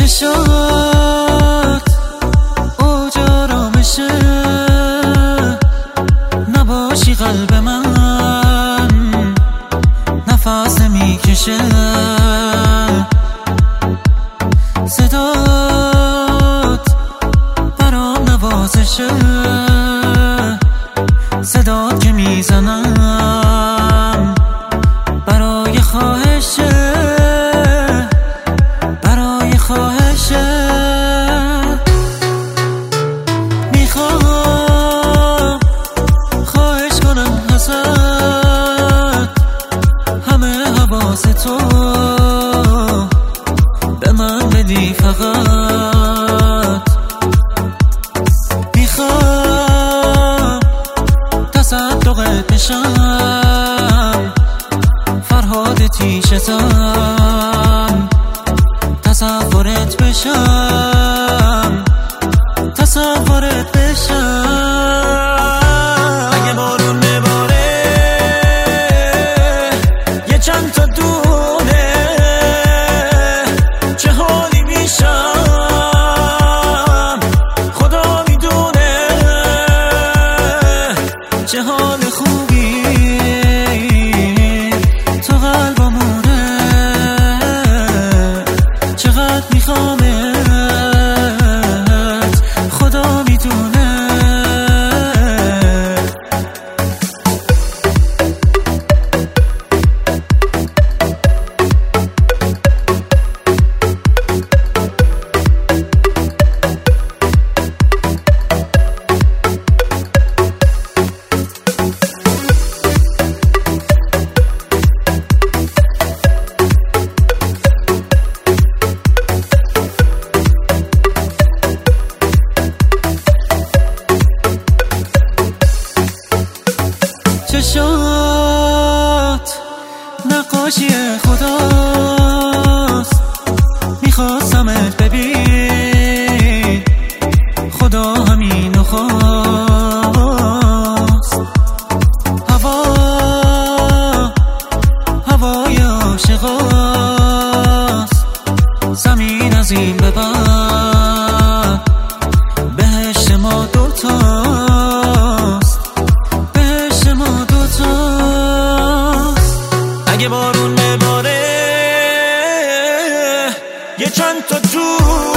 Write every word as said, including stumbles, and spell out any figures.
چشات اوج آرامشه، نباشی قلب من نفس نمیکشه. صدات برام نوازشه، صدات که میزنم برای خواهشه، برای خواهشه. میخوام خواهش کنم ازت همه حواس تو به من بدی فقط. میخوام تصدقت بشم، فرهاد تیشتم، تصورت بشم، تصورت بشم. اگه بارون میباره یه چند تا دونه، چه حالی میشم خدا میدونه. چه حال خوبی تو قلبمونه، چقدر میخوامت خدا میدونه. چشات نقاشی خداست، میخواستمت ببین خدا همینو خواست. هوا هوای عاشقاست، زمین از این به بعد بهشت ما دوتاست، بهشت ما دوتاست. اگه بارون میباره یه چند تا تو